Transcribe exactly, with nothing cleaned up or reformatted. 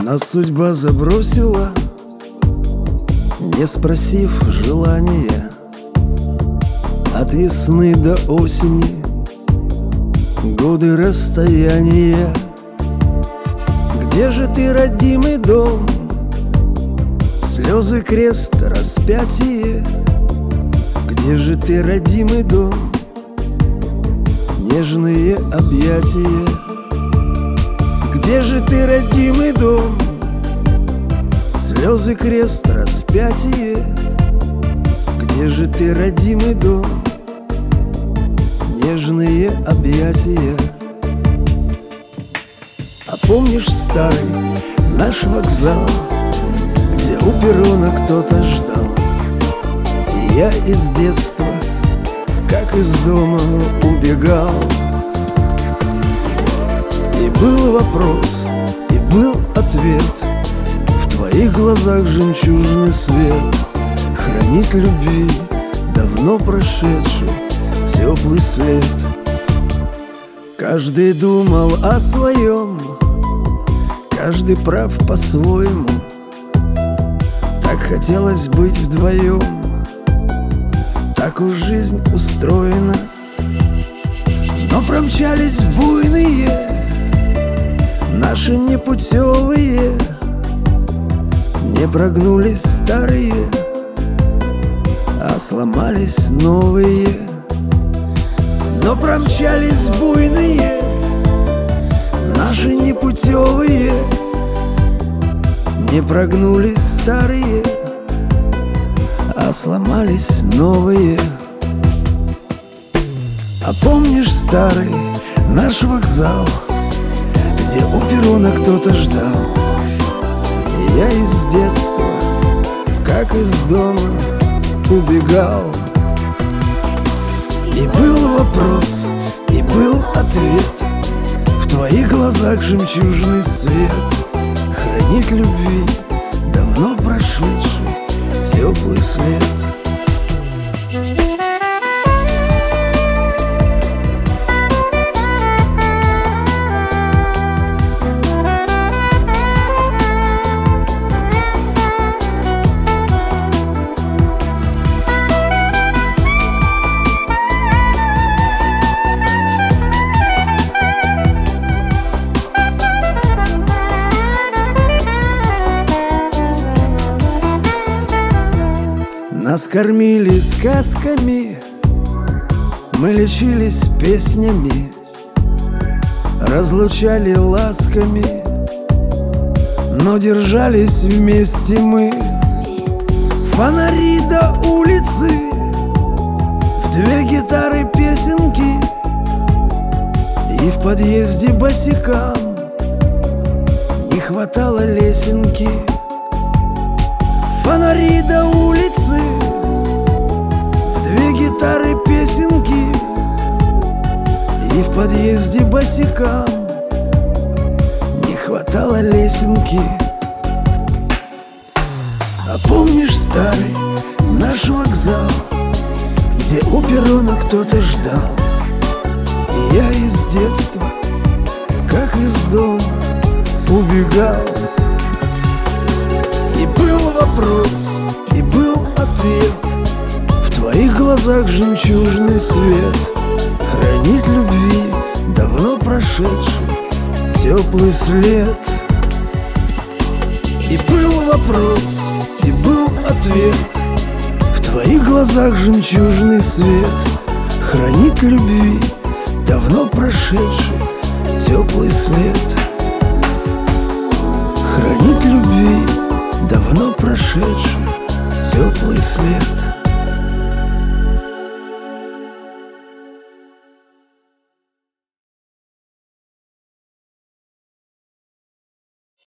Нас судьба забросила, не спросив желания. От весны до осени годы расстояния. Где же ты, родимый дом? Слезы, крест, распятие. Где же ты, родимый дом? Нежные объятия. Где же ты, родимый дом? Слезы, крест, распятие. Где же ты, родимый дом? Нежные объятия. А помнишь старый наш вокзал, где у перрона кто-то ждал? И я из детства, как из дома, убегал. И был вопрос, и был ответ. В твоих глазах жемчужный свет хранит любви давно прошедший теплый след. Каждый думал о своем, каждый прав по-своему. Так хотелось быть вдвоем, так уж жизнь устроена. Но промчались буйные наши непутевые, не прогнулись старые, а сломались новые. Но промчались буйные наши непутевые, не прогнулись старые, а сломались новые. А помнишь старый наш вокзал, где у перрона кто-то ждал? И я из детства, как из дома, убегал. И был вопрос, и был ответ. В твоих глазах жемчужный свет хранит любви давно прошедший теплый след. Нас кормили сказками, мы лечились песнями, разлучали ласками, но держались вместе мы. Фонари до улицы, в две гитары песенки, и в подъезде босикам не хватало лесенки. Фонари до улицы, две гитары песенки, и в подъезде босикам не хватало лесенки. А помнишь старый наш вокзал, где у перрона кто-то ждал? И я из детства, как из дома, убегал. И был вопрос, и был ответ. В твоих глазах жемчужный свет хранит любви давно прошедший теплый след. И был вопрос, и был ответ. В твоих глазах жемчужный свет хранит любви давно прошедший теплый след. Хранит любви давно прошедший теплый след.